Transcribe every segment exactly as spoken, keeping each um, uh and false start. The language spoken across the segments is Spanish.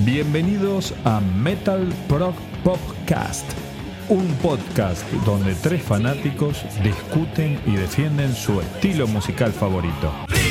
Bienvenidos a Metal Prog Podcast, un podcast donde tres fanáticos discuten y defienden su estilo musical favorito.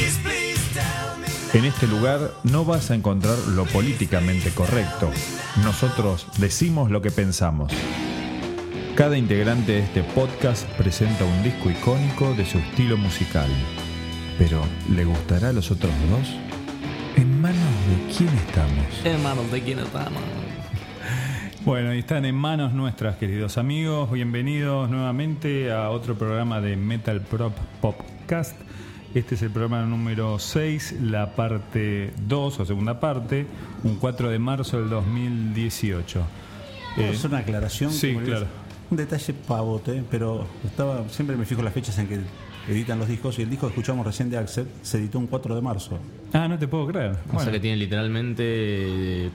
En este lugar no vas a encontrar lo políticamente correcto. Nosotros decimos lo que pensamos. Cada integrante de este podcast presenta un disco icónico de su estilo musical. Pero, ¿le gustará a los otros dos? ¿En manos de quién estamos? En manos de quién estamos. Bueno, y están en manos nuestras, queridos amigos. Bienvenidos nuevamente a otro programa de Metal Prog Podcast. Este es el programa número seis, la parte dos o segunda parte, un cuatro de marzo del dos mil dieciocho. ¿Puedo hacer una aclaración? Sí, claro. Un detalle pavote, pero estaba siempre me fijo las fechas en que editan los discos, y el disco que escuchamos recién de Accept se editó un cuatro de marzo. Ah, no te puedo creer. O Bueno. sea que tiene literalmente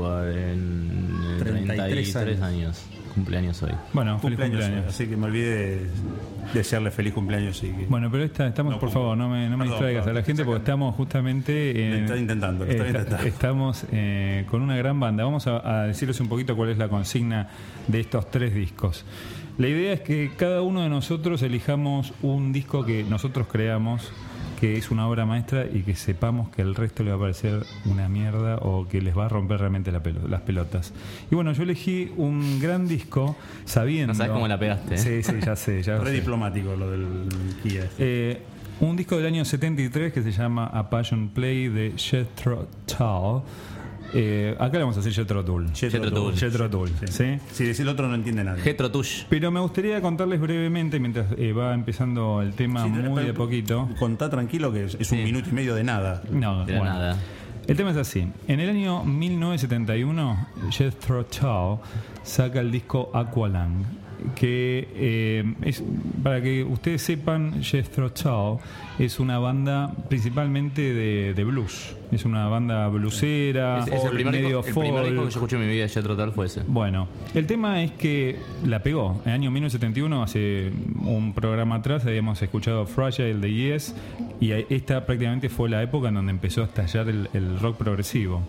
en treinta y tres años. Cumpleaños hoy. Bueno, feliz Cumpleaños, cumpleaños. así que me olvidé de desearle feliz cumpleaños. Y que Bueno, pero esta, estamos, No, por ¿cómo? favor, no me, no me Perdón, distraigas a la perdón, gente porque estamos justamente en, Lo estoy intentando, lo estoy eh, intentando. estamos eh, con una gran banda. Vamos a, a decirles un poquito cuál es la consigna de estos tres discos. La idea es que cada uno de nosotros elijamos un disco que nosotros creamos que es una obra maestra y que sepamos que el resto le va a parecer una mierda o que les va a romper realmente la pelo, las pelotas. Y bueno, yo elegí un gran disco sabiendo... No sabes cómo la pegaste, ¿eh? Sí, sí, ya sé. Ya re sé. diplomático lo del Kia. Eh, un disco del año setenta y tres que se llama A Passion Play de Jethro Tull. Eh, acá le vamos a decir Jethro Tull. Jethro Tull. Jethro Tull, ¿sí? Si decir el otro no entiende nadie. Jethro Tull. Pero me gustaría contarles brevemente, mientras eh, va empezando el tema Sí, muy de poquito. Contá tranquilo que es, es un Sí. minuto y medio de nada. No, De la bueno. nada. El tema es así. En el año mil novecientos setenta y uno, Jethro Tull saca el disco Aqualung, que eh, es, para que ustedes sepan, Jethro Tull es una banda principalmente de, de blues. Es una banda bluesera, Es, es el, primer medio disco, el primer disco que folk. yo escuché en mi vida de Jethro Tull fue ese. Bueno, el tema es que la pegó. En el año mil novecientos setenta y uno, hace un programa atrás, habíamos escuchado Fragile de Yes, y esta prácticamente fue la época en donde empezó a estallar el, el rock progresivo.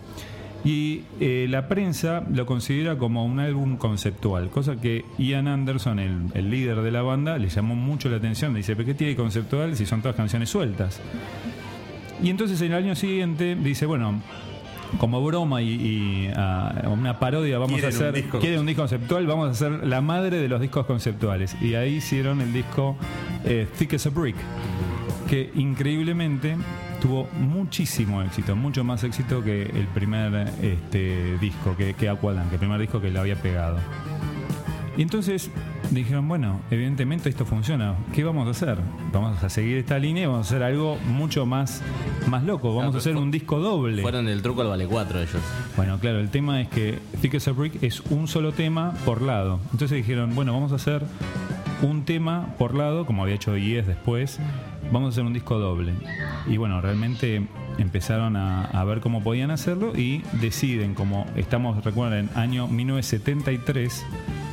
Y eh, la prensa lo considera como un álbum conceptual, cosa que Ian Anderson, el, el líder de la banda, le llamó mucho la atención. Dice, ¿pero qué tiene conceptual si son todas canciones sueltas? Y entonces en el año siguiente dice, bueno, como broma y, y uh, una parodia, vamos a ¿Quieren un hacer, disco? quieren un disco conceptual, vamos a hacer la madre de los discos conceptuales. Y ahí hicieron el disco eh, Thick as a Brick, que increíblemente tuvo muchísimo éxito, mucho más éxito que el primer este, disco, que, que Aqualung, que el primer disco que le había pegado. Y entonces dijeron, bueno, evidentemente esto funciona, ¿qué vamos a hacer? Vamos a seguir esta línea y vamos a hacer algo mucho más, más loco, vamos Ah, a hacer fue- un disco doble. Fueron del truco al vale cuatro ellos. Bueno, claro, el tema es que Thick as a Brick es un solo tema por lado. Entonces dijeron, bueno, vamos a hacer un tema por lado, como había hecho Yes después, vamos a hacer un disco doble. Y bueno, realmente empezaron a, a ver cómo podían hacerlo y deciden, como estamos, recuerden, año mil novecientos setenta y tres,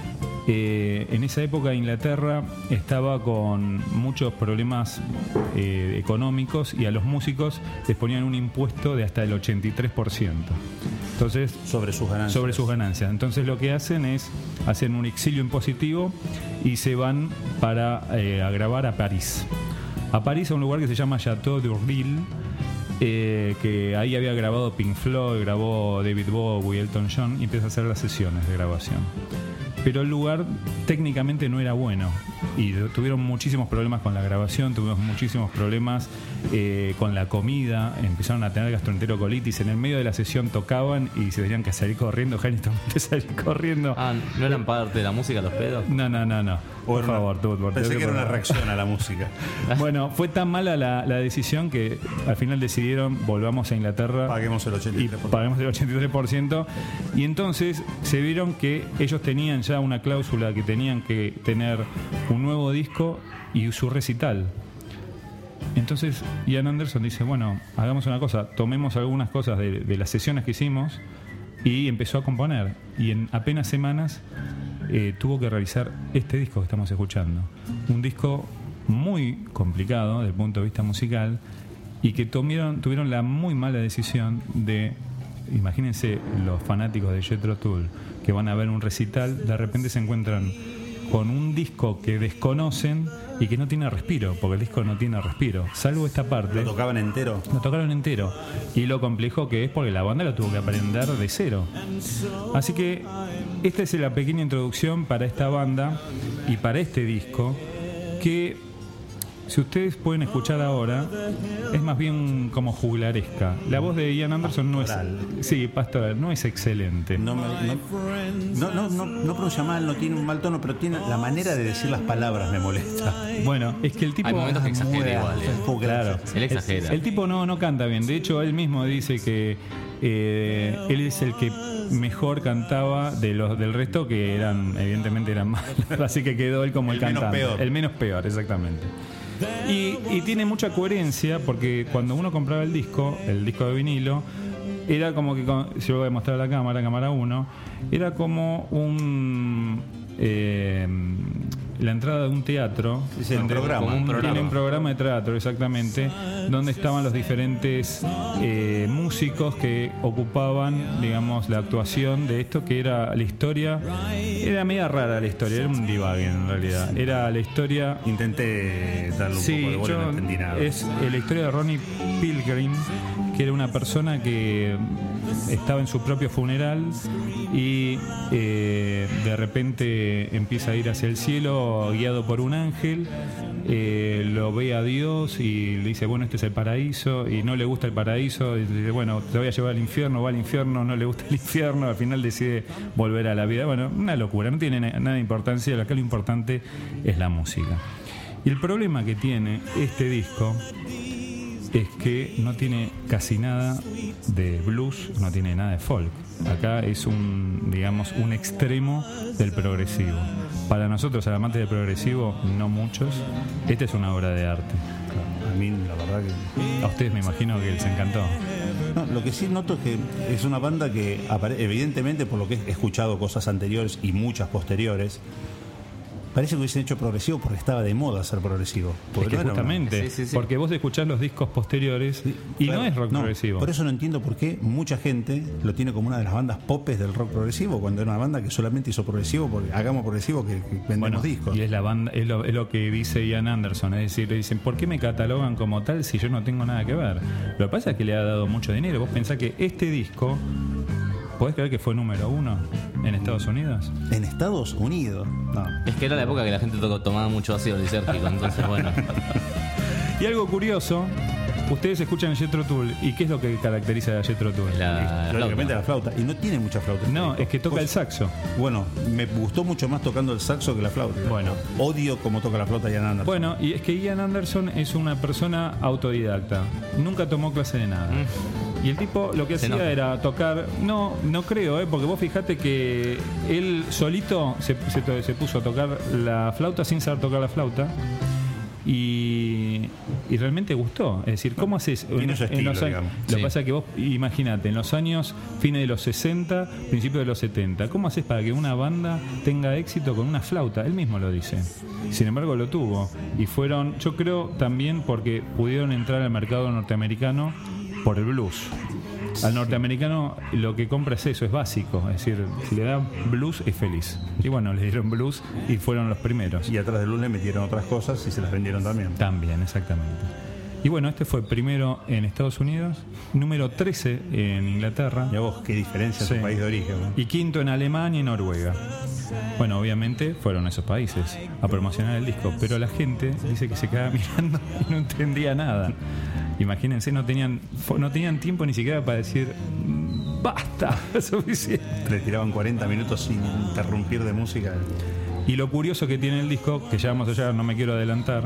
eh, en esa época Inglaterra estaba con muchos problemas eh, económicos y a los músicos les ponían un impuesto de hasta el ochenta y tres por ciento. Entonces, Sobre sus ganancias. sobre sus ganancias. Entonces lo que hacen es hacen un exilio impositivo y se van para eh, a grabar a París. A París, a un lugar que se llama Chateau d'Urville, eh, que ahí había grabado Pink Floyd, grabó David Bowie, Elton John, y empieza a hacer las sesiones de grabación. Pero el lugar técnicamente no era bueno y tuvieron muchísimos problemas con la grabación, tuvimos muchísimos problemas eh, con la comida, empezaron a tener gastroenterocolitis, en el medio de la sesión tocaban y se tenían que salir corriendo, Hamilton que salir corriendo. Ah, ¿no eran parte de la música los pedos? No, no, no, no. O Por era una- favor, tú, por Pensé tengo que era una poner- reacción a la música. Bueno, fue tan mala la, la decisión que al final decidieron volvamos a Inglaterra Paguemos el ochenta y y tres por ciento. paguemos el ochenta y tres por ciento. Y entonces se vieron que ellos tenían ya una cláusula que tenían que tener un nuevo disco y su recital. Entonces Ian Anderson dice, bueno, hagamos una cosa, tomemos algunas cosas de, de las sesiones que hicimos, y empezó a componer. Y en apenas semanas eh, tuvo que realizar este disco que estamos escuchando. Un disco muy complicado desde el punto de vista musical y que tuvieron, tuvieron la muy mala decisión de imagínense los fanáticos de Jethro Tull que van a ver un recital, de repente se encuentran con un disco que desconocen y que no tiene respiro, porque el disco no tiene respiro, salvo esta parte. ¿Lo tocaban entero? Lo tocaron entero. Y lo complejo que es porque la banda lo tuvo que aprender de cero. Así que esta es la pequeña introducción para esta banda y para este disco, que si ustedes pueden escuchar ahora, es más bien como juglaresca. La voz de Ian Anderson pastoral. no es... Sí, pastoral, no es excelente. No, me, no, no, no, no pronuncia mal, no tiene un mal tono, pero tiene la manera de decir las palabras me molesta. Bueno, es que el tipo... Hay momentos que exagera Muy igual. a- eh. Claro. Él exagera. El, el tipo no, no canta bien. De hecho, él mismo dice que eh, él es el que mejor cantaba de los del resto, que eran, evidentemente eran malos. Así que quedó él como el, El menos cantante. peor. El menos peor, exactamente. Y, y tiene mucha coherencia porque cuando uno compraba el disco, el disco de vinilo, era como que, si lo voy a mostrar a la cámara, cámara uno, era como un... Eh, la entrada de un teatro, Sí, sí, un donde- programa. como un, Un programa. tiene un programa de teatro, exactamente, donde estaban los diferentes eh, músicos que ocupaban, digamos, la actuación de esto, que era la historia. Era media rara la historia, era un divague en realidad. Era la historia... Intenté darle un Sí, poco de bola y yo- no entendí nada. es eh, la historia de Ronnie Pilgrim, que era una persona que estaba en su propio funeral y eh, de repente empieza a ir hacia el cielo guiado por un ángel, eh, lo ve a Dios y le dice, bueno, este es el paraíso, y no le gusta el paraíso, y dice, bueno, te voy a llevar al infierno, va al infierno, no le gusta el infierno, al final decide volver a la vida. Bueno, una locura, no tiene nada de importancia, acá lo importante es la música. Y el problema que tiene este disco es que no tiene casi nada de blues, no tiene nada de folk. Acá es un, digamos, un extremo del progresivo. Para nosotros, amantes del progresivo, no muchos, esta es una obra de arte. A mí, la verdad que... A ustedes me imagino que les encantó. No, lo que sí noto es que es una banda que, apare- evidentemente, por lo que he escuchado cosas anteriores y muchas posteriores, parece que hubiesen hecho progresivo porque estaba de moda ser progresivo. Es Porque que no era una- justamente, Sí, sí, sí. porque vos escuchás los discos posteriores y Claro, no es rock no, progresivo. Por eso no entiendo por qué mucha gente lo tiene como una de las bandas popes del rock progresivo, cuando era una banda que solamente hizo progresivo porque hagamos progresivo que, que vendemos Bueno, discos. y es la banda, es lo, es lo que dice Ian Anderson, es decir, le dicen, ¿por qué me catalogan como tal si yo no tengo nada que ver? Lo que pasa es que le ha dado mucho dinero. Vos pensás que este disco, ¿podés creer que fue número uno en Estados Unidos? En Estados Unidos. No. Es que era la época que la gente to- tomaba mucho ácido lisérgico, entonces bueno. Y algo curioso, ustedes escuchan Jethro Tull, ¿y qué es lo que caracteriza a Jethro Tull? La, la Lógicamente flauta. la flauta. Y no tiene mucha flauta. No, es que toca el Pues, saxo. Bueno, me gustó mucho más tocando el saxo que la flauta. Bueno. Odio cómo toca la flauta Ian Anderson. Bueno, y es que Ian Anderson es una persona autodidacta, nunca tomó clase de nada. Y el tipo lo que Se hacía nota. era tocar, no, no creo, ¿eh? Porque vos fijate que él solito se, se, to- se puso a tocar la flauta sin saber tocar la flauta. Y, y realmente gustó. Es decir, ¿cómo haces? Tiene su estilo, los años- digamos. Lo que Sí. pasa es que vos, imagínate, en los años, fines de los sesenta, principios de los setenta, ¿cómo haces para que una banda tenga éxito con una flauta? Él mismo lo dice. Sin embargo, lo tuvo. Y fueron, yo creo, también porque pudieron entrar al mercado norteamericano por el blues. Al norteamericano lo que compra es eso, es básico. Es decir, si le dan blues es feliz. Y bueno, le dieron blues y fueron los primeros. Y atrás del lunes metieron otras cosas y se las vendieron también. También, exactamente. Y bueno, este fue primero en Estados Unidos, número trece en Inglaterra. Y a vos, qué diferencia Sí. en tu país de origen. ¿no? Y quinto en Alemania y Noruega. Bueno, obviamente fueron a esos países a promocionar el disco, pero la gente dice que se quedaba mirando y no entendía nada. Imagínense, no tenían fo- no tenían tiempo ni siquiera para decir "Mm, basta, es suficiente". Le tiraban cuarenta minutos sin interrumpir de música. Y lo curioso que tiene el disco, que ya vamos allá, no me quiero adelantar,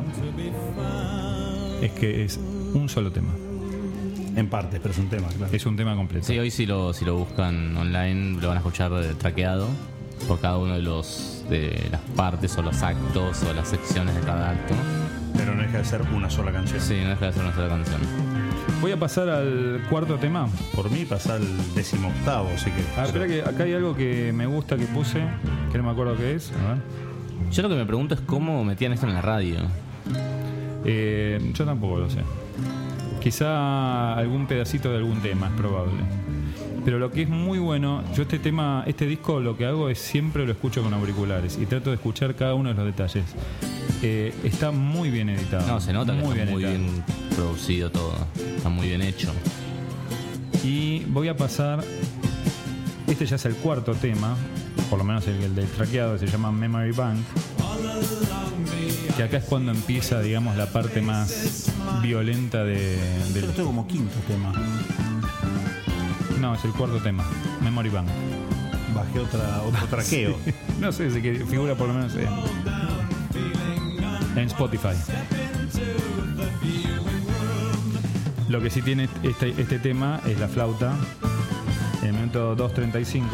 es que es un solo tema. En parte, pero es un tema, claro. Es un tema completo. Sí, hoy si lo, si lo buscan online lo van a escuchar eh, traqueado por cada uno de los de las partes o los actos o las secciones de cada acto. Pero no deja de ser una sola canción. Sí, no deja de ser una sola canción. Voy a pasar al cuarto tema. Por mí pasa al decimoctavo, así que. Ah, espera que acá hay algo que me gusta que puse, que no me acuerdo qué es. A ver. Yo lo que me pregunto es cómo metían esto en la radio. Eh, yo tampoco lo sé. Quizá algún pedacito de algún tema, es probable. Pero lo que es muy bueno, yo este tema, este disco lo que hago es siempre lo escucho con auriculares y trato de escuchar cada uno de los detalles. Eh, está muy bien editado. No, se nota muy que está bien muy editado. bien producido todo. Está muy bien hecho. Y voy a pasar, este ya es el cuarto tema, por lo menos el, el del traqueado, se llama Memory Bank, que acá es cuando empieza, digamos, la parte más violenta de, Yo del... lo tengo como quinto tema. No, es el cuarto tema, Memory Bank. Bajé otra, otro traqueo. Sí. No sé, si que figura por lo menos en, en Spotify. Lo que sí tiene este, este tema es la flauta, en el minuto dos treinta y cinco.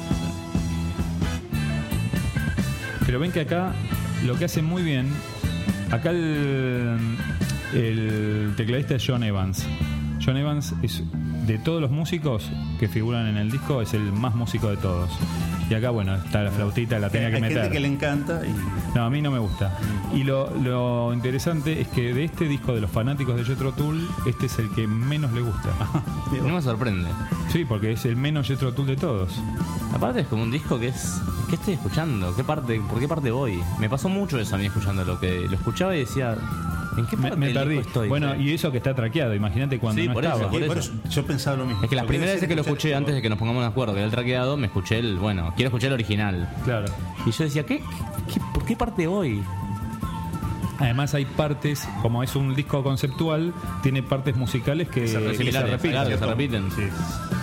Pero ven que acá lo que hace muy bien, acá el, el tecladista es John Evans. John Evans es, de todos los músicos que figuran en el disco, es el más músico de todos. Y acá, bueno, está la flautita, la tenía que Hay meter. gente que le encanta y No, a mí no me gusta. Y lo, lo interesante es que de este disco de los fanáticos de Jethro Tull, este es el que menos le gusta. No me sorprende. Sí, porque es el menos Jethro Tull de todos. Aparte es como un disco que es... ¿Qué estoy escuchando? ¿Qué parte, ¿Por qué parte voy? Me pasó mucho eso a mí escuchando lo que... Lo escuchaba y decía... ¿En qué Me, parte me del perdí. disco estoy? Bueno, Sí. y eso que está traqueado, imagínate cuando Sí, no por eso, estaba. por y por eso. eso yo pensaba lo mismo. Es que las Porque primeras debe veces que lo ser escuché, escuchar antes de que nos pongamos de acuerdo, que era el traqueado, me escuché el... Bueno, quiero escuchar el original. Claro. Y yo decía, ¿qué, qué, ¿por qué parte voy? Además hay partes, como es un disco conceptual, tiene partes musicales que Se que se Similares, repiten. claro, que se ¿cierto? repiten. Sí.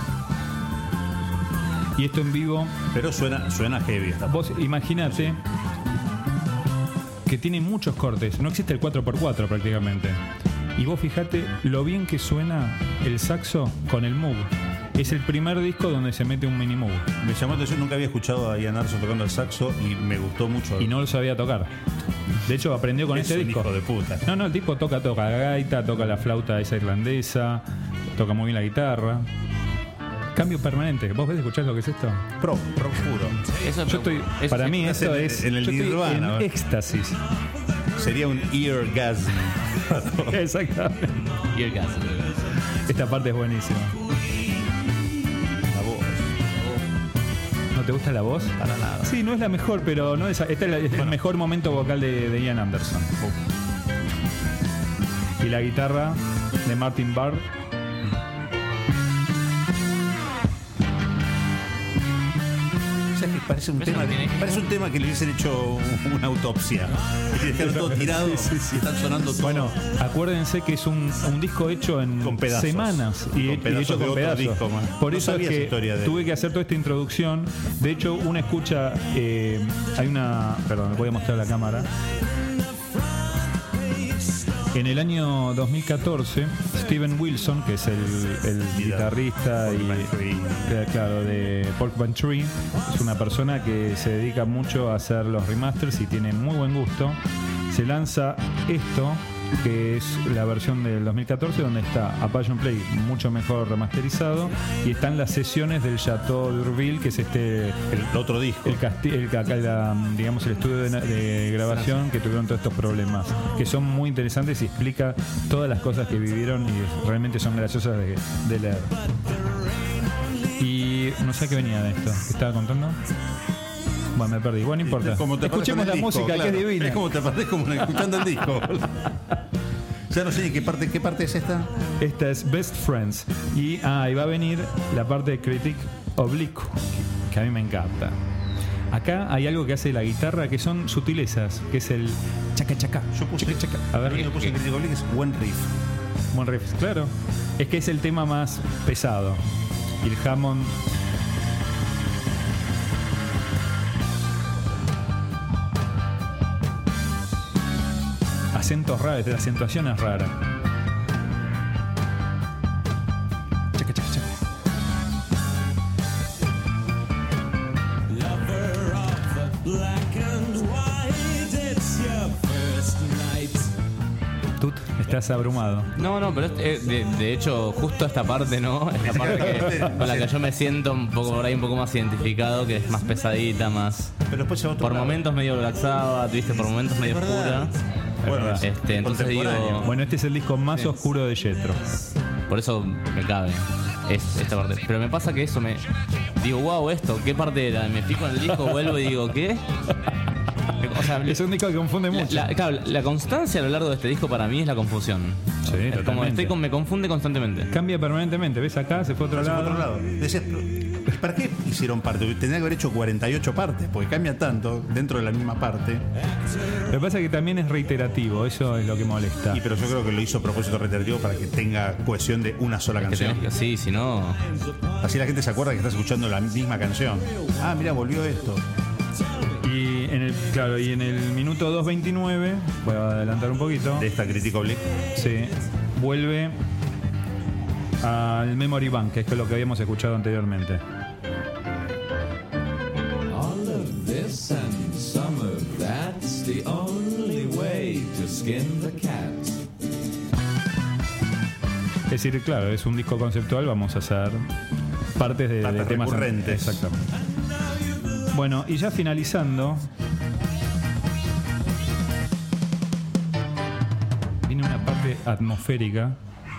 Y esto en vivo, Pero suena, suena heavy esta vos imagínate que tiene muchos cortes, no existe el cuatro por cuatro prácticamente. Y vos fijate lo bien que suena el saxo con el Moog. Es el primer disco donde se mete un mini Moog. Me llamó la atención, nunca había escuchado a Ian Anderson tocando el saxo y me gustó mucho. Y no lo sabía tocar. De hecho, aprendió con Es este un disco. hijo de puta. No, no, el tipo toca, toca la gaita, toca la flauta esa irlandesa, toca muy bien la guitarra. Cambio permanente. ¿Vos ves, escuchás lo que es esto? Pro, pro puro. Eso Yo estoy, eso para sí, mí estás esto en- es en el yo estoy nirvana, en ¿eh? éxtasis. Sería un eargasm. Exactamente. Y el gas. Esta parte es buenísima. La voz. ¿No te gusta la voz? Para nada. Sí, no es la mejor, pero no es, este es la- es el mejor momento vocal de, de Ian Anderson. Y la guitarra de Martin Barr. O sea, que parece un Eso tema no tiene- parece un tema que le hubiesen hecho una autopsia. Y dejaron todo tirado. Sí, sí, sí. Y están sonando todo. Bueno, acuérdense que es un, un disco hecho en Con pedazos. semanas y, Con y pedazos hecho de con otro pedazos. disco más. Por No eso es sabía esa que historia de- tuve que hacer toda esta introducción. De hecho, una escucha, eh, hay una, perdón, voy a mostrar la cámara. En el año dos mil catorce, Steven Wilson, que es el, el guitarrista y, eh, claro, de Porcupine Tree, es una persona que se dedica mucho a hacer los remasters y tiene muy buen gusto. Se lanza esto, que es la versión del dos mil catorce, donde está A Passion Play mucho mejor remasterizado y están las sesiones del Chateau d'Urville, que es este El otro disco. el, casti- el, acá la, digamos, el estudio de, de grabación que tuvieron todos estos problemas, que son muy interesantes y explica todas las cosas que vivieron y realmente son graciosas de, de leer. Y no sé qué venía de esto. ¿Qué estaba contando? Bueno, me perdí. Bueno, no importa. Como te Escuchemos la perdés con el música, disco, que es claro. divina. Es como te perdés como escuchando el disco. Ya no sé ni qué parte, qué parte es esta. Esta es Best Friends. Y ah, ahí va a venir la parte de Critic Oblique, que a mí me encanta. Acá hay algo que hace la guitarra que son sutilezas, que es el chaca chaca. Yo puse, chaca, chaca. A ver, yo puse Critical Oblique, es buen riff. buen riff, claro. Es que es el tema más pesado. Y el Hammond. Acentos raros, la acentuación es rara. Chaca, chaca, chaca. Tut, estás abrumado. No, no, pero es- eh, de, de hecho, justo esta parte, ¿no? Es la parte que- con la que yo me siento un poco por ahí un poco más identificado, que es más pesadita, más. Pero después se va a otro Por lado. momentos medio Black Sabbath, viste, por momentos medio Es verdad. oscura. Bueno, verdad. Este, entonces digo, Contemporáneo. Bueno, este es el disco más Sí. oscuro de Jethro. por eso me cabe es, esta parte. Pero me pasa que eso me. Digo, wow, esto, ¿qué parte era? Me fijo en el disco, vuelvo y digo, ¿qué? O sea, Es un disco que confunde la, mucho. la- claro, la constancia a lo largo de este disco para mí es la confusión. Sí, Es como totalmente. estoy con, me confunde constantemente. Cambia permanentemente. ¿Ves acá? Se fue a otro Se fue lado. a otro lado. Decías, pero, ¿para qué hicieron parte? Tendría que haber hecho cuarenta y ocho partes, porque cambia tanto dentro de la misma parte. Lo que pasa es que también es reiterativo. Eso es lo que molesta. Y pero yo creo que lo hizo a propósito reiterativo para que tenga cohesión de una sola Que canción. tenés que- sí, si no. Así la gente se acuerda que está escuchando la misma canción. Ah, mira, volvió esto. Y en el, claro, y en el minuto dos veintinueve, voy a adelantar un poquito. De esta crítica oblique. Sí, vuelve al Memory Bank, que es lo que habíamos escuchado anteriormente. All of this and some of that's the only way to skin the cat. Es decir, claro, es un disco conceptual, vamos a hacer partes de, de Partes temas recurrentes. Exactamente. Bueno, y ya finalizando, viene una parte atmosférica.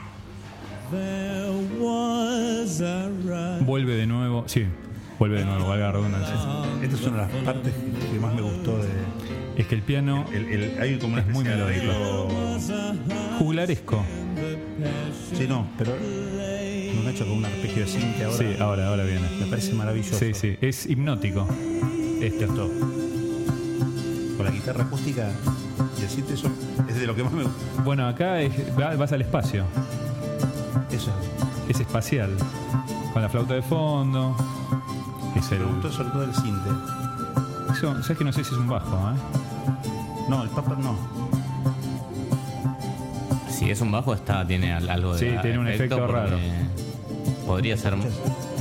Vuelve de nuevo, sí, vuelve de nuevo, valga la redundancia. Esta es una de las partes que más me gustó de. Es que el piano El, el- hay como una Es muy especie de melódico. arreglo- juglaresco. Sí, no, pero un hecho con un arpegio de cinta ahora. Sí, ahora, ahora viene. Me parece maravilloso. Sí, sí, es hipnótico. Este. Esto. Con la guitarra acústica y el cinta, eso es de lo que más me gusta. Bueno, acá es- va- vas al espacio. Eso Es espacial. Con la flauta de fondo. Es el. me gustó sobre todo el cinte. Eso, sabes que no sé si es un bajo, ¿eh? No, el Papa no. Si es un bajo, está, tiene al- algo de. Sí, tiene un efecto porque raro. Podría ser. No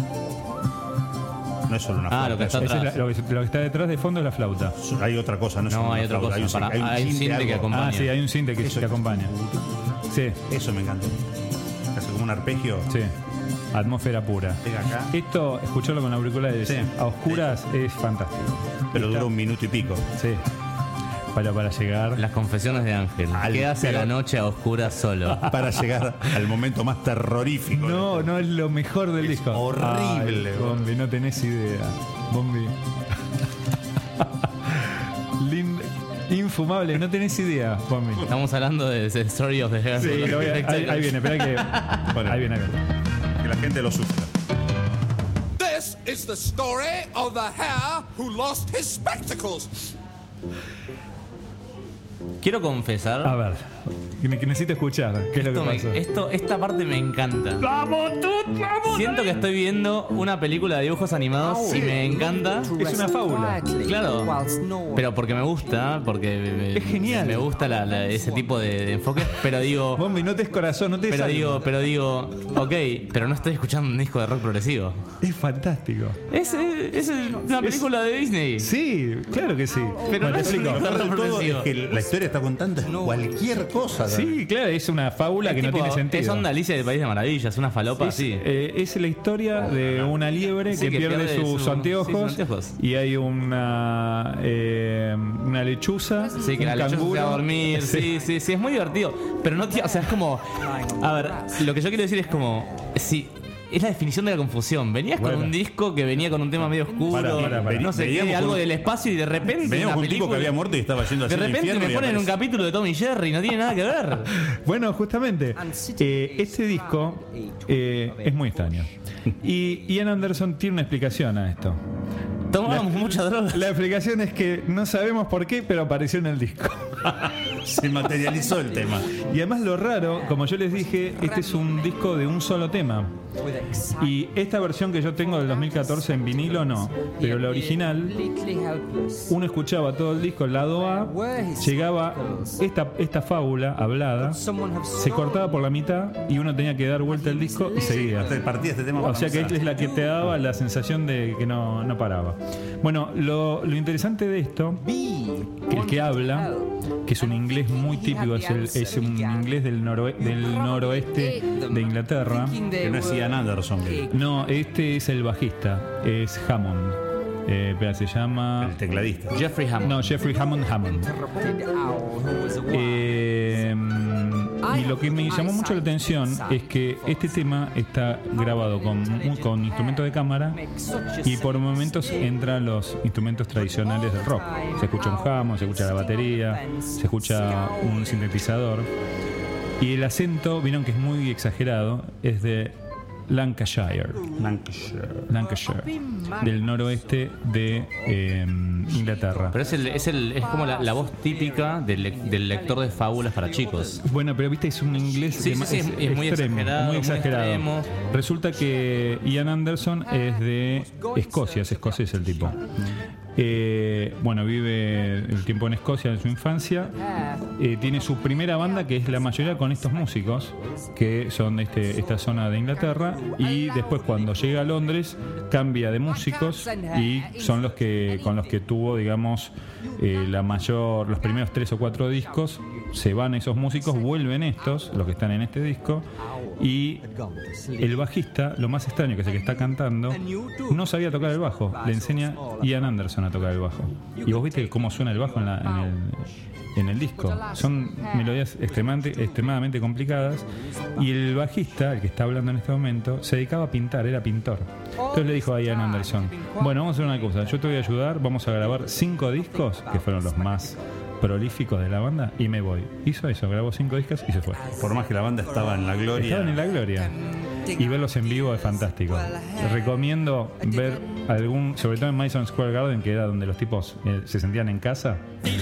es solo una Ah, flauta, lo que está eso- Esa es la- atrás. lo, que, lo que está detrás de fondo es la flauta. hay otra cosa, no es No, solo hay una otra flauta, cosa, Hay un, para- hay un hay un cinte, cinte que algo. acompaña. Ah, sí, hay un cinte que, Eso que acompaña. Sí, Eso me encantó. Hace como un arpegio. sí. Atmósfera pura. Pega acá. Esto, escucharlo con auriculares Sí. a oscuras es fantástico. Pero Está- duró un minuto y pico. Sí. Para, para llegar. Las confesiones de Ángel. Al- ¿Qué hace a la pero- noche a oscuras solo? Para llegar al momento más terrorífico. No, no es lo mejor del Es disco. horrible, Ay, bro. Bombi, no tenés idea. Bombi. Lin- infumable, no tenés idea, Bombi. Estamos hablando de The Story of the Hair. Sí, lo voy a- ahí, ahí viene, espera que. Bueno. Ahí viene, ahí viene. Que la gente lo sufra. This is the story of the hare who lost his spectacles. Quiero confesar. A ver, que ne- que necesito escuchar. ¿Qué es lo Esto que me- pasó? esto, esta parte me encanta. ¡Vamos, tú! ¡Vamos! Siento que estoy viendo una película de dibujos animados y me encanta. Es una fábula. Claro, pero porque me gusta, porque me, Es genial. me gusta la- la- ese tipo de, de enfoque, pero digo, Bombi, no te des corazón, no te des pero alma. digo, pero digo, ok, pero no estoy escuchando un disco de rock progresivo. Es fantástico. Es, es, es una película de Disney. Sí, claro que sí. Pero Bueno, no te es explico. un Lo peor de todo progresivo. es que la historia está contando es cualquier cosa. Sí, claro, es una fábula Es que no tipo- tiene sentido. Es onda Alicia del País de Maravillas, una falopa Es, así. eh, es la historia de una liebre Sí, que, que pierde, pierde sus su- anteojos, sí, sus anteojos. y hay una eh, una lechuza, Sí, que un la lechuza se canguro. va a dormir. Sí, sí, sí, es muy divertido. Pero no, tío, o sea, es como. A ver, lo que yo quiero decir es como. Si. Es la definición de la confusión. Venías Bueno. con un disco que venía con un tema medio oscuro, Pará, pará, pará. no sé Veníamos qué, con algo un- del espacio y de repente. Veníamos una con un tipo película- que había muerto y estaba yendo De hacia el repente infierno me y ponen un aparece- capítulo de Tom y Jerry, no tiene nada que ver. Bueno, justamente, eh, este disco eh, es muy extraño. Y Ian Anderson tiene una explicación a esto. Tomamos mucha droga. La explicación es que no sabemos por qué, pero apareció en el disco. Se materializó el tema. Y además lo raro, como yo les dije, este es un disco de un solo tema. Y esta versión que yo tengo del dos mil catorce en vinilo no, pero la original, uno escuchaba todo el disco, el lado A, llegaba esta, esta fábula hablada, se cortaba por la mitad y uno tenía que dar vuelta el disco y seguía. Hasta partía este tema. O sea que es la que te daba la sensación de que no, no paraba. Bueno, lo, lo interesante de esto, que el que habla, que es un inglés muy típico, es, el- es un inglés del, noroe- del noroeste de Inglaterra. Que no es Ian Anderson. No, este es el bajista, es Hammond. Eh, espera, se llama... El tecladista. Jeffrey Hammond. No, Jeffrey Hammond Hammond. Eh, y lo que me llamó mucho la atención es que este tema está grabado con, con instrumentos de cámara y por momentos entran los instrumentos tradicionales del rock. Se escucha un Hammond, se escucha la batería, se escucha un sintetizador. Y el acento, vieron que es muy exagerado, es de Lancashire. Lancashire. Lancashire, del noroeste de eh, Inglaterra. Pero es, el, es, el, es como la, la voz típica del, le- del lector de fábulas para chicos. Bueno, pero viste, es un inglés Sí, sí, sí, es muy exagerado, muy muy exagerado. extremo. Resulta que Ian Anderson es de Escocia, es escocés el tipo. Eh, bueno, vive el tiempo en Escocia en su infancia. Eh, tiene su primera banda, que es la mayoría con estos músicos, que son de este, esta zona de Inglaterra. Y después, cuando llega a Londres, cambia de músicos y son los que con los que tuvo, digamos, eh, la mayor, los primeros tres o cuatro discos. Se van esos músicos, vuelven estos, los que están en este disco. Y el bajista, lo más extraño, que es el que está cantando, no sabía tocar el bajo. Le enseña Ian Anderson a tocar el bajo. Y vos viste cómo suena el bajo en, la, en, el, en el disco. Son melodías extremadamente, extremadamente complicadas. Y el bajista, el que está hablando en este momento, se dedicaba a pintar, era pintor. Entonces le dijo a Ian Anderson: bueno, vamos a hacer una cosa, yo te voy a ayudar, vamos a grabar cinco discos, que fueron los más prolíficos de la banda, y me voy. Hizo eso, grabó cinco discos y se fue. Por más que la banda estaba en la gloria. Estaban en la gloria. Y verlos en vivo es fantástico. Les recomiendo ver algún, sobre todo en Madison Square Garden, que era donde los tipos eh, se sentían en casa.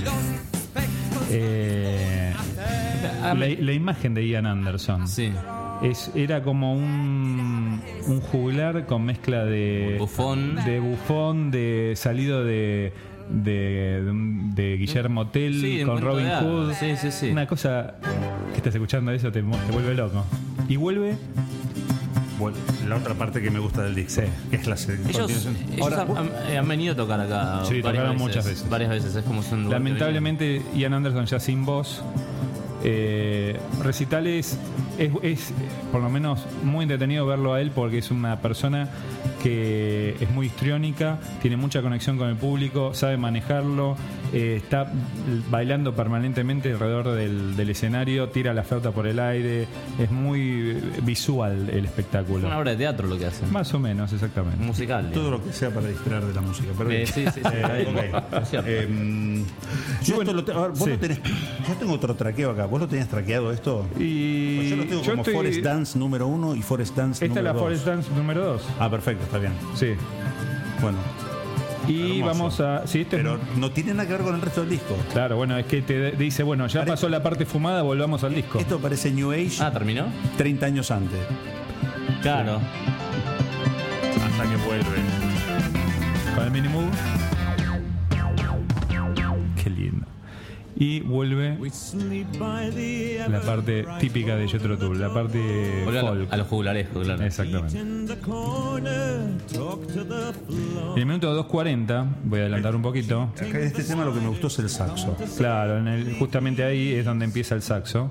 Eh, la, la imagen de Ian Anderson Sí. es, era como un, un juglar con mezcla de Bufón. de bufón, de salido de de, de, de Guillermo Tell Sí, de un con cuento Robin de hadas. Hood. Sí, sí, sí. Una cosa que estás escuchando eso te, te vuelve loco. Y vuelve. Bueno, la otra parte que me gusta del disco, Sí. que es la se- Ellos, continuación. ellos Ahora, han, vos- han- han venido a tocar acá. Sí, varias tocaron veces, muchas veces. Varias veces, es como son lugar que Lamentablemente Ian Anderson ya sin voz. Eh, recitales es, es por lo menos muy entretenido verlo a él, porque es una persona que es muy histriónica, tiene mucha conexión con el público, sabe manejarlo, eh, está bailando permanentemente alrededor del, del escenario, tira la flauta por el aire, es muy visual el Es espectáculo. una obra de teatro lo que hacen. Más o menos, exactamente. Musical. todo lo que sea para distraer de la música. Pero Eh, bien. sí, sí, sí. Eh, ok. Es cierto. Eh, yo, esto lo te- a ver, vos sí. lo tenés, yo tengo otro traqueo acá. ¿Vos lo tenías traqueado esto? Y Pues yo lo tengo yo como estoy- Forest Dance número uno y Forest Dance esta es número la dos. Forest Dance número dos. Ah, perfecto, está bien. Sí. Bueno, Y hermoso. vamos a. Sí, este es- Pero no tiene nada que ver con el resto del disco. Claro, bueno, es que te dice, bueno, ya Pare- pasó la parte fumada, volvamos al disco. Esto parece New Age Ah, ¿terminó? treinta años antes. Claro. Hasta que vuelve. Con el mini move. Qué lindo. Y vuelve la parte típica de Jethro Tull, la parte Volvió a, lo- folk. a los jugularescos, claro. Exactamente. En el minuto dos cuarenta, voy a adelantar un poquito. Acá en este tema lo que me gustó es el saxo. Claro, en el, justamente ahí es donde empieza el saxo.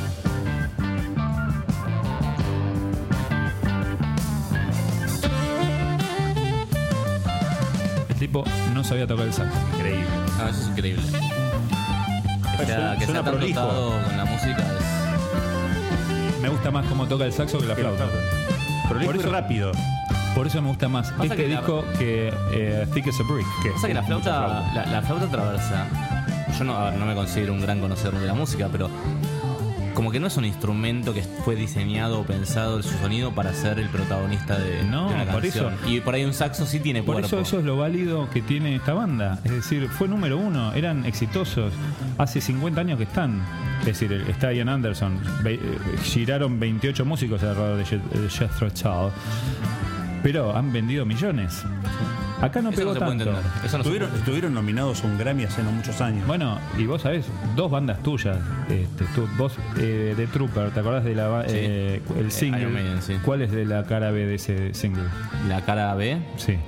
El tipo no sabía tocar el saxo. Increíble. Ah, eso es increíble. Que sea, que Suena sea tan prolijo. dotado con la música es... Me gusta más cómo toca el saxo que la flauta. Prolijo Por y eso- rápido. Por eso me gusta más Pasa este que la- disco que eh, Thick as a Brick. que- Pasa que la Mucha flauta, flauta. la, la flauta traversa, yo no, a ver, no me considero un gran conocedor de la música, pero como que no es un instrumento que fue diseñado o pensado su sonido para ser el protagonista de, No, de una por canción. eso- Y por ahí un saxo sí tiene Por cuerpo. eso eso es lo válido que tiene esta banda. Es decir, fue número uno, eran exitosos. Hace cincuenta años que están. Es decir, el- está Ian Anderson. Ve- eh, giraron veintiocho músicos alrededor de Je- de Jethro Tull. Pero han vendido millones. Acá no Eso pegó no se puede tanto. entender. Eso no se Estuvieron, estuvieron nominados a un Grammy hace no muchos años. Bueno, y vos sabés, dos bandas tuyas. Este, tú- vos, eh, de Trooper, ¿te acordás de la, ba- Sí. eh, el single? Iron Maiden, sí. ¿Cuál es de la cara B de ese single? La cara B, Sí.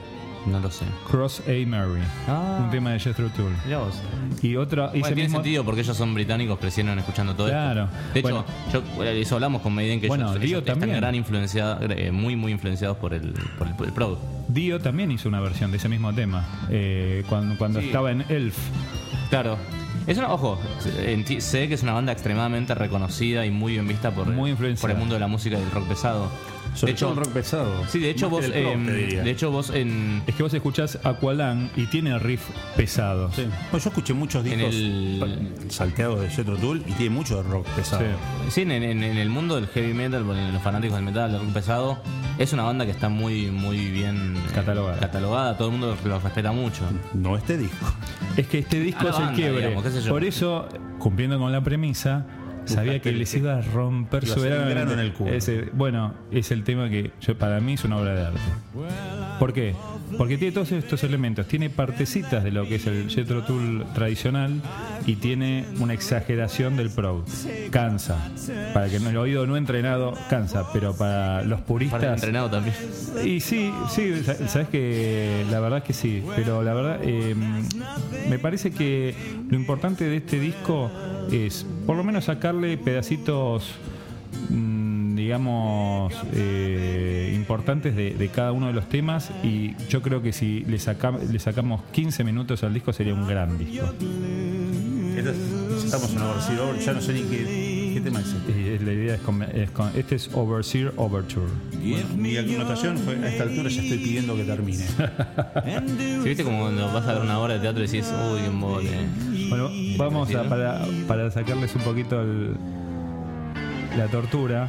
No lo sé. Cross A. Mary, Ah. un tema de Jethro Tull. Mirá vos. Y otra, Bueno, ese tiene mismo, sentido porque ellos son británicos, crecieron escuchando todo Claro. esto. De Bueno. hecho, yo, eh, eso hablamos con Maiden, que Bueno, ellos, Dio ellos están también. gran influenciados, eh, muy muy influenciados por el, por el, por el prog. Dio también hizo una versión de ese mismo tema, eh, cuando, cuando Sí. estaba en Elf. Claro. Es una, ojo, enti- sé que es una banda extremadamente reconocida y muy bien vista por, Muy el- influenciada. por el mundo de la música y del rock pesado. Sobre de todo hecho, el rock pesado. sí, de hecho Más vos, que del prog, em, te diría. de hecho vos en, Es que vos escuchás Aqualung y tiene riff pesado. Sí. Bueno, yo escuché muchos En discos el- pa- salteados de Jethro Tull y tiene mucho de rock pesado. Sí. sí, en, en- en el mundo del heavy metal, bueno, en los fanáticos del metal, del rock pesado, es una banda que está muy muy bien eh, Catalogada. catalogada, todo el mundo lo respeta mucho. No este disco. Es que este disco A la es el banda, quiebre. digamos, qué sé yo. Por eso, cumpliendo con la premisa, sabía que el les que- iba a romper iba a ser un soberanamente. grano en el culo. Ese- bueno, es el tema que yo, para mí es una obra de arte. ¿Por qué? Porque tiene todos estos elementos. Tiene partecitas de lo que es el Jethro Tull tradicional y tiene una exageración del prog. Cansa. Para que no, el oído no entrenado cansa, pero para los Aparte, puristas. entrenado también. Y sí, sí, sa- sabes que la verdad es que sí, pero la verdad eh, me parece que lo importante de este disco es por lo menos sacarle pedacitos, mm, digamos, eh, importantes de, de cada uno de los temas, y yo creo que si le, saca- le sacamos quince minutos al disco sería un gran disco. Esta es- Estamos en Overseer Over, ya no sé ni qué, qué tema es este. Y la idea es con, es con- este es Overseer Overture. Bueno, mi anotación fue: a esta altura ya estoy pidiendo que termine. ¿Sí, viste como cuando vas a ver una obra de teatro y decís, uy, qué embole? Bueno, vamos a, para, para sacarles un poquito el- la tortura.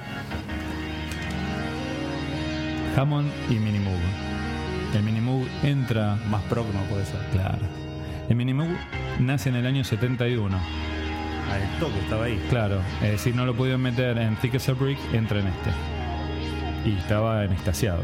Hammond y Minimoog. El Minimoog entra. Más prog no puede ser. Claro. El Minimoog nace en el año setenta y uno. Ah, el toque estaba ahí. Claro, es decir, no lo pudieron meter en Thick as a Brick, entra en este. Y estaban extasiados.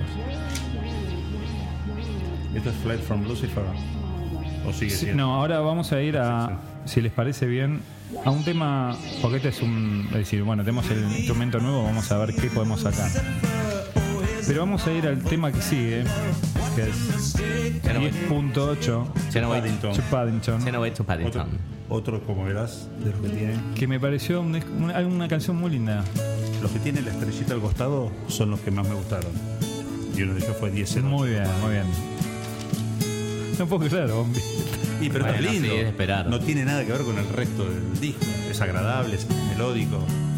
¿Esto es Flight from Lucifer? ¿O sigue Sí, siendo? no, ahora vamos a ir a, si les parece bien, a un tema, porque este es un, es decir, bueno, tenemos el instrumento nuevo, vamos a ver qué podemos sacar. Pero vamos a ir al tema que sigue, que es diez punto ocho, Paddington. Chip Paddington, Xenoway to Otro, Paddington. otro, como verás, de los que tiene. que me pareció un- una, una canción muy linda. Los que tienen la estrellita al costado son los que más me gustaron. Y uno de ellos fue diez cero. Muy bien, muy bien. No puedo creer, Bombi. Y pero Bueno, es lindo. sí, es de esperar. No tiene nada que ver con el resto del disco. Es agradable, es melódico.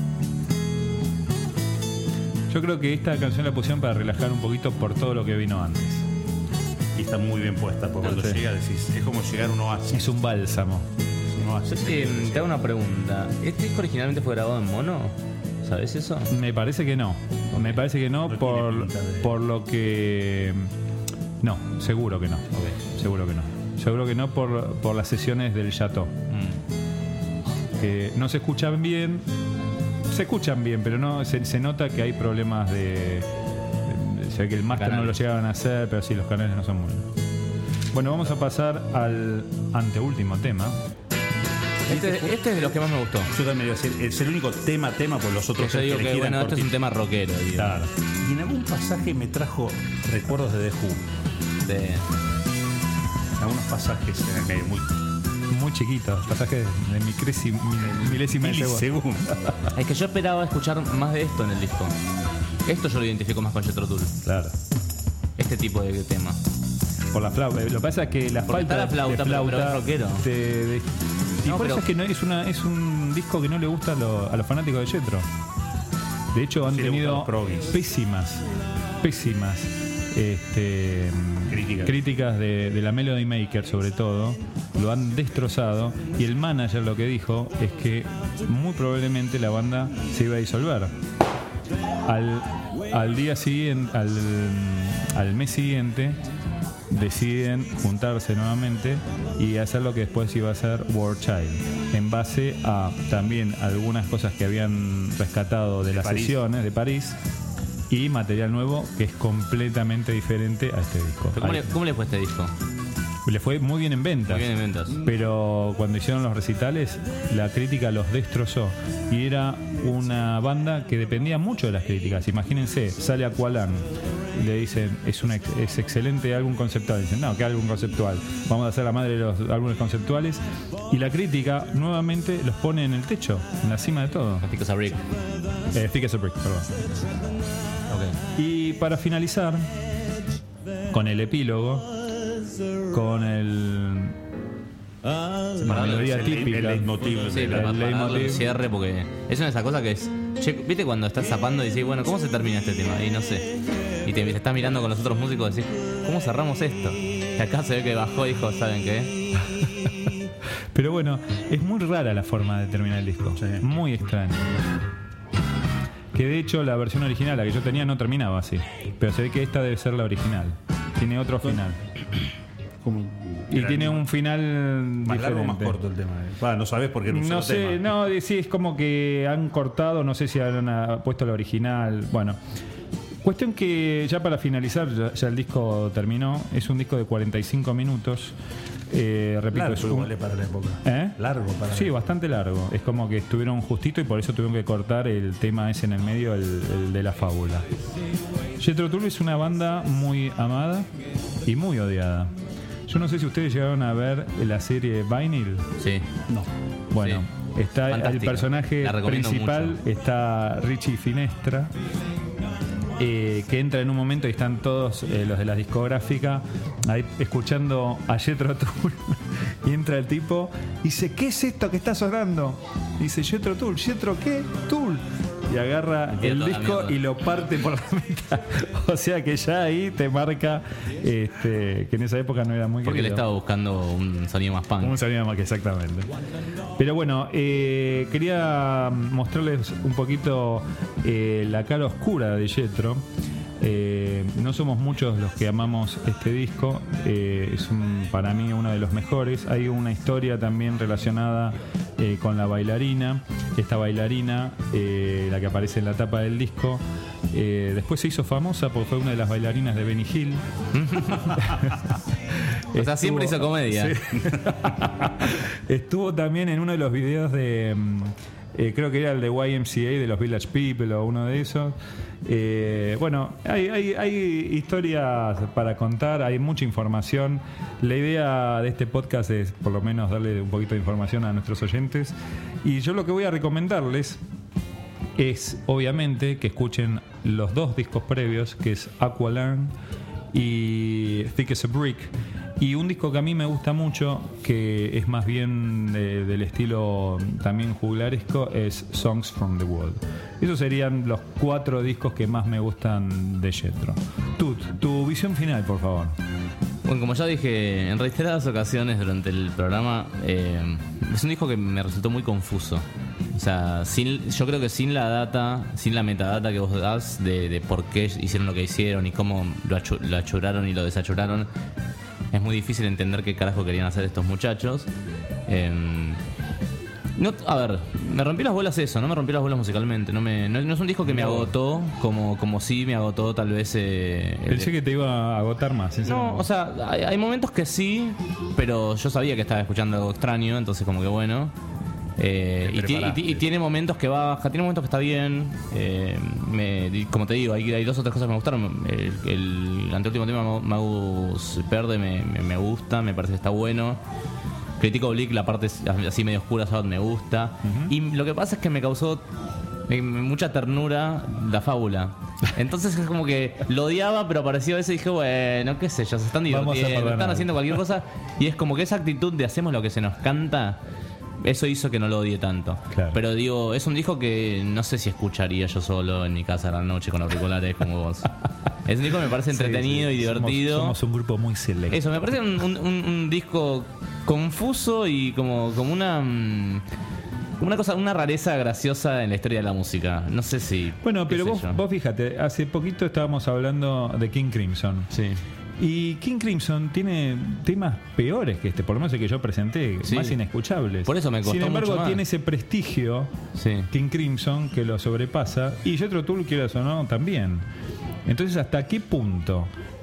Yo creo que esta canción la pusieron para relajar un poquito por todo lo que vino antes. Y está muy bien puesta. Porque cuando Sí. llega decís, es como llegar a un oasis. Es un bálsamo. Un oasis. Eh, te hago una pregunta. ¿Este disco originalmente fue grabado en mono? ¿Sabes eso? Me parece que no. Me parece que no, No por, tiene pinta de- por lo que... No, seguro que no. Seguro que no. Seguro que no por, por las sesiones del Chateau. Mm. Que no se escuchan bien. Se escuchan bien, pero no se, se nota que hay problemas de... de- o sea, que el máster no lo Canales. llegaban a hacer, pero sí, los canales no son buenos. Bueno, vamos a pasar al anteúltimo tema. Este, este es de los que más me gustó. Yo también iba a decir, es el único tema, tema, por los Que otros yo digo que que le giran bueno, este es un cortito. tema rockero. Digo. Claro. Y en algún pasaje me trajo recuerdos de The Who. De- Algunos pasajes en el medio, muy Muy chiquito, pasaje de micresi- mil- milésima de segundo. milisegundos. Es que yo esperaba escuchar más de esto en el disco. Esto yo lo identifico más con Jethro Tull. Claro. Este tipo de tema. Por la flauta. Lo que pasa es que la Porque falta está la flauta, de pero- flauta pero es rockero. te- de- y No, por pero- eso es que no, es, una, es un disco que no le gusta a, lo- a los fanáticos de Jethro. De hecho, han Sí le tenido gustan los proggies. pésimas, pésimas este, Críticas. críticas de, de la Melody Maker, sobre todo. Lo han destrozado. Y el manager lo que dijo es que muy probablemente la banda se iba a disolver. Al, al día siguiente, al, al mes siguiente, deciden juntarse nuevamente y hacer lo que después iba a ser War Child, en base a también algunas cosas que habían rescatado de, las París. sesiones de París y material nuevo que es completamente diferente a este disco. Pero ¿Cómo, Ahí. le, ¿Cómo le fue este disco? Le fue muy bien en ventas. Muy bien en ventas. Pero cuando hicieron los recitales, la crítica los destrozó. Y era una banda que dependía mucho de las críticas. Imagínense, sale Aqualung, le dicen, es un ex- es excelente álbum conceptual. Dicen, no, ¿qué álbum conceptual? Vamos a hacer la madre de los álbumes conceptuales. Y la crítica nuevamente los pone en el techo, en la cima de todo. Thick as a Brick. Eh, Thick as a Brick, perdón. Ok. Y para finalizar, con el epílogo, con el... la melodía el- típica. el leitmotiv. Sí, El pero para, para darle leitmotiv. un cierre, porque es una de esas cosas que es. Che, ¿viste cuando estás zapando y decís, bueno, ¿cómo se termina este tema? Y no sé. Y te, te estás mirando con los otros músicos y decís, ¿cómo cerramos esto? Y acá se ve que bajó y dijo, ¿saben qué? Pero bueno, es muy rara la forma de terminar el disco. Muy extraña. Que de hecho la versión original, la que yo tenía, no terminaba así. Pero se ve que esta debe ser la original. Tiene otro final. Como- Y era tiene un final más largo o diferente. más corto el tema. Ah, no sabes por qué No sé, no, de- sí, es como que han cortado, no sé si han ah, puesto la original. Bueno, cuestión que ya para finalizar, ya, ya el disco terminó. Es un disco de cuarenta y cinco minutos. Eh, repito, Largo es un, igual es para la época. ¿Eh? Largo para Sí, la bastante largo. Es como que estuvieron justito y por eso tuvieron que cortar el tema ese en el medio, el, el de la fábula. Jethro Tull es una banda muy amada y muy odiada. Yo no sé si ustedes llegaron a ver la serie Vinyl. Sí. No. Bueno, Sí. está el Fantástica. personaje La recomiendo principal, mucho. está Richie Finestra, eh, que entra en un momento y están todos eh, los de la discográfica ahí escuchando a Jethro Tull. Y entra el tipo y dice, ¿qué es esto que está sonando? Y dice, Jethro Tull. ¿Jethro qué? Tull. Y agarra Y tira el toda la disco mierda. y lo parte por la mitad. O sea que ya ahí te marca este, que en esa época no era muy Porque él querido. estaba buscando un sonido más punk. Un sonido más que exactamente. Pero bueno, eh, quería mostrarles un poquito eh, la cara oscura de Jethro. Eh, no somos muchos los que amamos este disco. Eh, es un, para mí uno de los mejores. Hay una historia también relacionada eh, con la bailarina. Esta bailarina, eh, la que aparece en la tapa del disco, eh, después se hizo famosa porque fue una de las bailarinas de Benny Hill. O sea, siempre hizo comedia. Sí. Estuvo también en uno de los videos de, mm, eh, creo que era el de Y M C A, de los Village People o uno de esos. Eh, bueno, hay, hay, hay historias para contar, hay mucha información. La idea de este podcast es por lo menos darle un poquito de información a nuestros oyentes. Y yo lo que voy a recomendarles es, obviamente, que escuchen los dos discos previos, que es Aqualung y Thick as a Brick. Y un disco que a mí me gusta mucho, que es más bien de- del estilo también juglaresco, es Songs from the World. Esos serían los cuatro discos que más me gustan de Jethro. Tut, tu visión final, por favor. Bueno, como ya dije en reiteradas ocasiones durante el programa, eh, es un disco que me resultó muy confuso. O sea, sin, yo creo que sin la data, sin la metadata que vos das de, de por qué hicieron lo que hicieron y cómo lo, achu- lo achuraron y lo desachuraron, es muy difícil entender qué carajo querían hacer estos muchachos. Eh, no, a ver, me rompió las bolas eso, no me rompió las bolas musicalmente. No, me, no, no es un disco que me agotó como, como sí me agotó tal vez... Eh, el- Pensé que te iba a agotar más, sinceramente. no, o sea, hay, hay momentos que sí, pero yo sabía que estaba escuchando algo extraño, entonces como que bueno. Eh, Te y, ti- y, preparaste. ti- y tiene momentos que baja, tiene momentos que está bien. Eh, me- y como te digo, hay, hay dos o tres cosas que me gustaron. El, el anteúltimo tema, Magus Perde, me, me, me gusta, me parece que está bueno. Critico Oblique, la parte así medio oscura, ¿sabes? Me gusta. Y lo que pasa es que me causó eh, mucha ternura la fábula. Entonces es como que lo odiaba, pero apareció ese y dije, bueno, qué sé yo, se están Vamos a divirtiendo, perdonar. están haciendo cualquier cosa. Y es como que esa actitud de hacemos lo que se nos canta, eso hizo que no lo odie tanto. Claro. Pero digo, es un disco que no sé si escucharía yo solo en mi casa a la noche con auriculares como vos. Es un disco que me parece entretenido y divertido. Somos, somos un grupo muy selecto. Eso, me parece un, un- un- un disco confuso y como, como una mm, como una cosa, una rareza graciosa en la historia de la música. No sé si. Bueno, qué pero sé vos, yo. vos fíjate, hace poquito estábamos hablando de King Crimson. Sí. Y King Crimson tiene temas peores que este, por lo menos el que yo presenté, Sí. más inescuchables. Por eso me costó Sin embargo, mucho más. tiene ese prestigio, Sí. King Crimson, que lo sobrepasa. Y Jethro Tull, quieras o no, también. Entonces, ¿hasta qué punto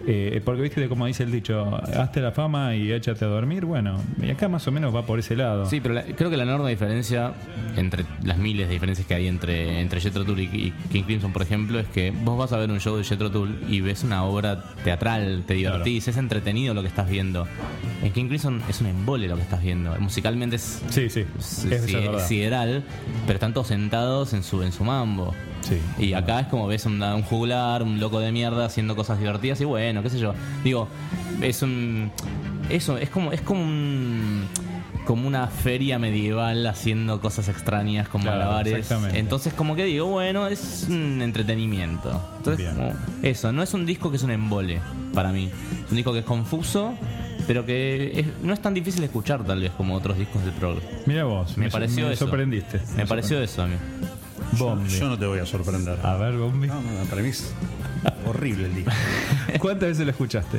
Eh, porque viste como dice el dicho, hazte la fama y échate a dormir. Bueno, y acá más o menos va por ese lado. Sí, pero la- creo que la enorme diferencia entre las miles de diferencias que hay entre, entre Jethro Tull y, y King Crimson, por ejemplo, es que vos vas a ver un show de Jethro Tull y ves una obra teatral, te divertís, es entretenido lo que estás viendo. En King Crimson es un embole lo que estás viendo. Musicalmente es, Sí, sí, es, es es verdad. sideral, pero están todos sentados en su, en su mambo. Sí. Y acá es como ves un, un juglar, un loco de mierda haciendo cosas divertidas y bueno, qué sé yo. Digo, es un... Eso, es como, es como un... como una feria medieval haciendo cosas extrañas con Claro, malabares. exactamente. Entonces como que digo, bueno, es un entretenimiento. Entonces, Bien. como, eso, no es un disco que es un embole para mí. Es un disco que es confuso, pero que es- no es tan difícil de escuchar tal vez como otros discos del prog. Mira vos, Me pareció me eso. sorprendiste. Me pareció eso a mí. Bombi. Yo no te voy a sorprender. A ver, Bombi. No, no, para mí es horrible el disco. ¿Cuántas veces lo escuchaste?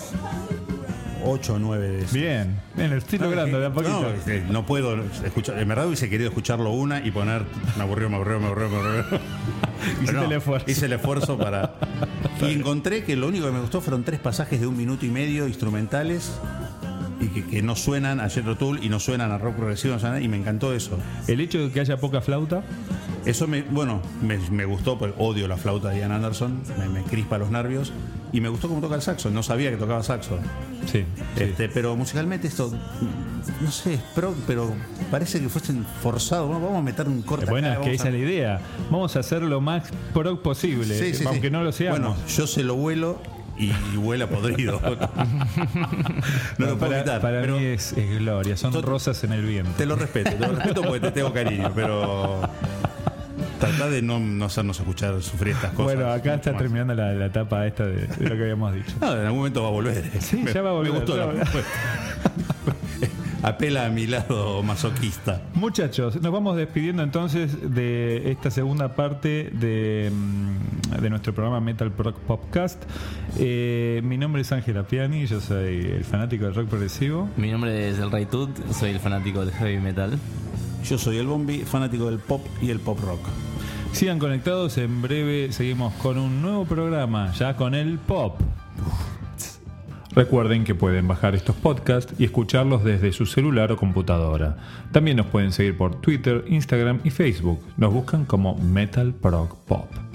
Ocho o nueve veces. Bien, bien, lo estoy logrando de a poquito. No, es que no puedo escuchar. En verdad hubiese querido escucharlo una y poner. Me aburrió, me aburrió, me aburrió, me aburrió. Hiciste Pero no, el esfuerzo. Hice el esfuerzo para. Y encontré que lo único que me gustó fueron tres pasajes de un minuto y medio instrumentales y que, que no suenan a Jethro Tull y no suenan a rock progresivo, no suenan, y me encantó eso. El hecho de que haya poca flauta, Eso me, bueno, me, me gustó, porque odio la flauta de Ian Anderson, me, me crispa los nervios. Y me gustó cómo toca el saxo, no sabía que tocaba saxo. sí, sí. Este, pero musicalmente esto, no sé, es prog, pero parece que fuesen forzados. Bueno, vamos a meter un corte. Bueno, acá, es que vamos esa a- es la idea. Vamos a hacer lo más prog posible, Sí, sí, aunque sí. no lo seamos. Bueno, yo se lo vuelo y, y huela podrido. no lo puedo para evitar. para pero mí es, es gloria, son Tot- rosas en el viento. te lo respeto, te lo respeto porque te tengo cariño, pero tratá de no, no hacernos escuchar sufrir estas cosas. Bueno, acá está Más. terminando la, la etapa esta de, de lo que habíamos dicho. No, en algún momento va a volver. Sí, Me- ya va a volver, Me gustó ya la va a propuesta. Apela a mi lado masoquista. Muchachos, nos vamos despidiendo entonces de esta segunda parte de, mm, de nuestro programa Metal Prog Popcast. Eh, mi nombre es Ángel Apiani, yo soy el fanático del rock progresivo. Mi nombre es El Rey Tut, soy el fanático del heavy metal. Yo soy el Bombi, fanático del pop y el pop rock. Sigan conectados, en breve seguimos con un nuevo programa, ya con el pop. Recuerden que pueden bajar estos podcasts y escucharlos desde su celular o computadora. También nos pueden seguir por Twitter, Instagram y Facebook. Nos buscan como Metal Prog Pop.